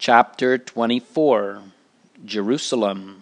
Chapter 24, Jerusalem.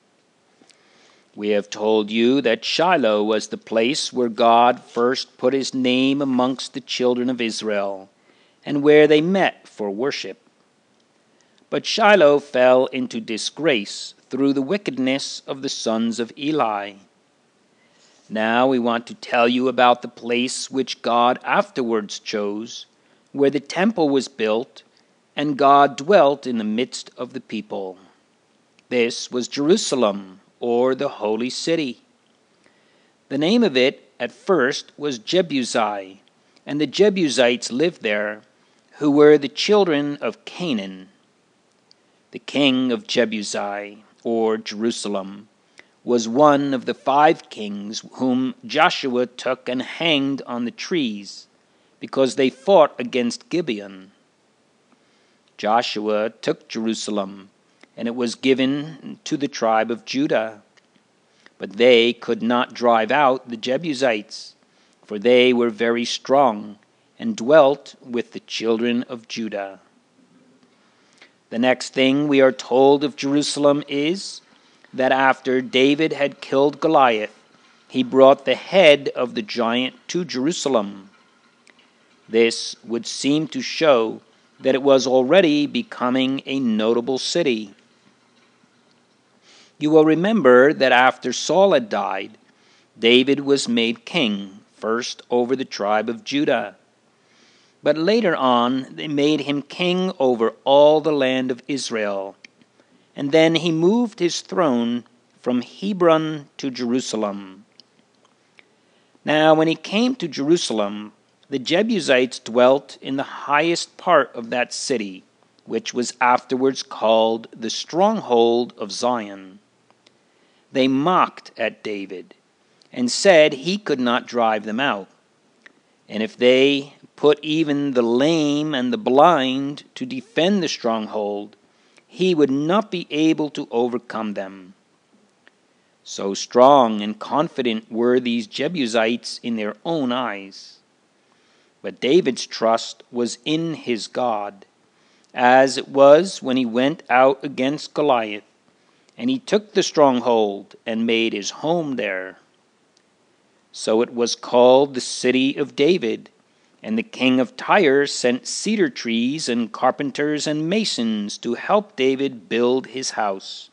We have told you that Shiloh was the place where God first put his name amongst the children of Israel, and where they met for worship. But Shiloh fell into disgrace through the wickedness of the sons of Eli. Now we want to tell you about the place which God afterwards chose, where the temple was built, and God dwelt in the midst of the people. This was Jerusalem, or the holy city. The name of it at first was Jebusai, and the Jebusites lived there, who were the children of Canaan. The king of Jebusai, or Jerusalem, was one of the 5 kings whom Joshua took and hanged on the trees, because they fought against Gibeon. Joshua took Jerusalem, and it was given to the tribe of Judah. But they could not drive out the Jebusites, for they were very strong, and dwelt with the children of Judah. The next thing we are told of Jerusalem is that after David had killed Goliath, he brought the head of the giant to Jerusalem. This would seem to show that it was already becoming a notable city. You will remember that after Saul had died, David was made king, first over the tribe of Judah. But later on, they made him king over all the land of Israel. And then he moved his throne from Hebron to Jerusalem. Now, when he came to Jerusalem, the Jebusites dwelt in the highest part of that city, which was afterwards called the stronghold of Zion. They mocked at David, and said he could not drive them out. And if they put even the lame and the blind to defend the stronghold, he would not be able to overcome them. So strong and confident were these Jebusites in their own eyes. But David's trust was in his God, as it was when he went out against Goliath, and he took the stronghold and made his home there. So it was called the City of David, and the king of Tyre sent cedar trees and carpenters and masons to help David build his house.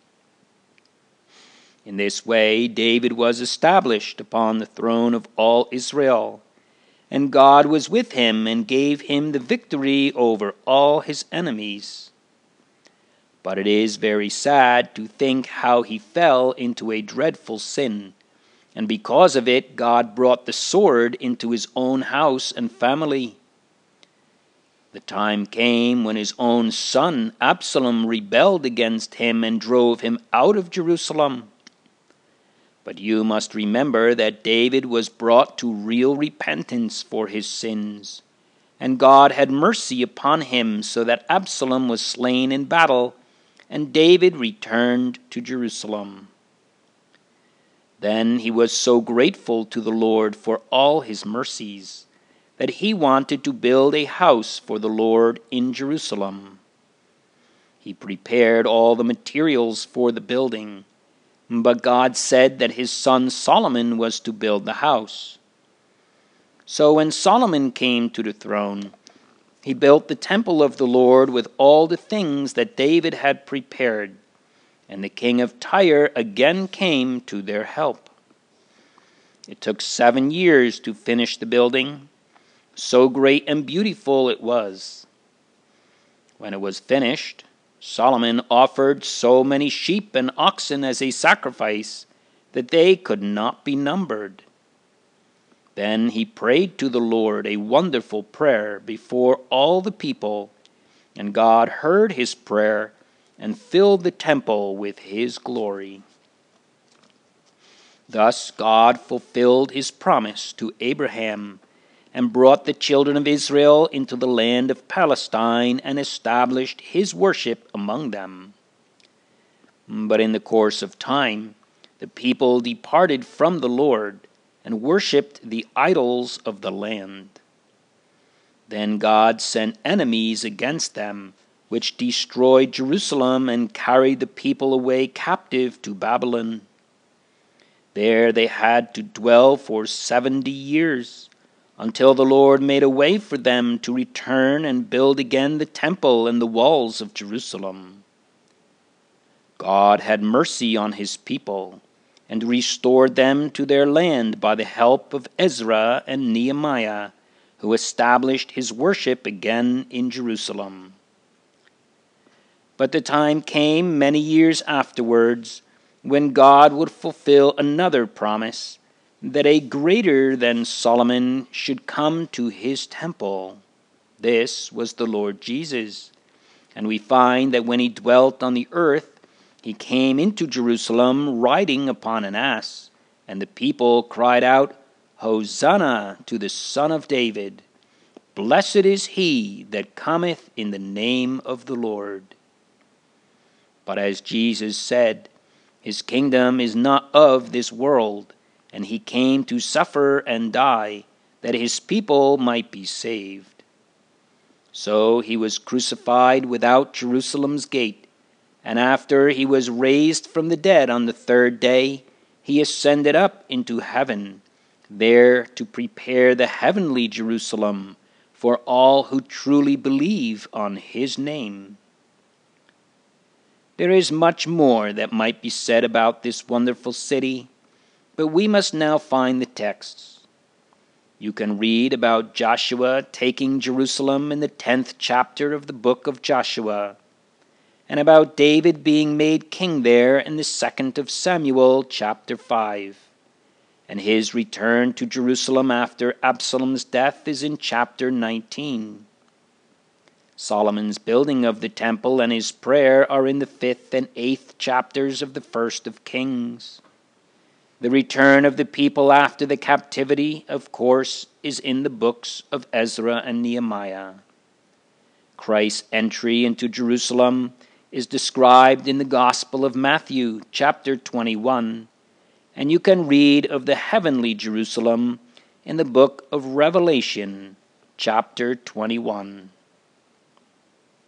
In this way David was established upon the throne of all Israel, and God was with him and gave him the victory over all his enemies. But it is very sad to think how he fell into a dreadful sin, and because of it God brought the sword into his own house and family. The time came when his own son Absalom rebelled against him and drove him out of Jerusalem. But you must remember that David was brought to real repentance for his sins, and God had mercy upon him, so that Absalom was slain in battle, and David returned to Jerusalem. Then he was so grateful to the Lord for all his mercies, that he wanted to build a house for the Lord in Jerusalem. He prepared all the materials for the building, but God said that his son Solomon was to build the house. So when Solomon came to the throne, he built the temple of the Lord with all the things that David had prepared, and the king of Tyre again came to their help. It took 7 years to finish the building, so great and beautiful it was. When it was finished, Solomon offered so many sheep and oxen as a sacrifice that they could not be numbered. Then he prayed to the Lord a wonderful prayer before all the people, and God heard his prayer and filled the temple with his glory. Thus God fulfilled his promise to Abraham and brought the children of Israel into the land of Palestine and established his worship among them. But in the course of time, the people departed from the Lord and worshipped the idols of the land. Then God sent enemies against them, which destroyed Jerusalem and carried the people away captive to Babylon. There they had to dwell for 70 years, until the Lord made a way for them to return and build again the temple and the walls of Jerusalem. God had mercy on his people and restored them to their land by the help of Ezra and Nehemiah, who established his worship again in Jerusalem. But the time came many years afterwards when God would fulfill another promise, that a greater than Solomon should come to his temple. This was the Lord Jesus. And we find that when he dwelt on the earth, he came into Jerusalem riding upon an ass, and the people cried out, Hosanna to the Son of David! Blessed is he that cometh in the name of the Lord. But as Jesus said, his kingdom is not of this world, and he came to suffer and die, that his people might be saved. So he was crucified without Jerusalem's gate, and after he was raised from the dead on the third day, he ascended up into heaven, there to prepare the heavenly Jerusalem for all who truly believe on his name. There is much more that might be said about this wonderful city, but we must now find the texts. You can read about Joshua taking Jerusalem in the 10th chapter of the book of Joshua, and about David being made king there in the 2nd of Samuel chapter 5. And his return to Jerusalem after Absalom's death is in chapter 19. Solomon's building of the temple and his prayer are in the 5th and 8th chapters of the 1st of Kings. The return of the people after the captivity, of course, is in the books of Ezra and Nehemiah. Christ's entry into Jerusalem is described in the Gospel of Matthew, chapter 21, and you can read of the heavenly Jerusalem in the book of Revelation, chapter 21.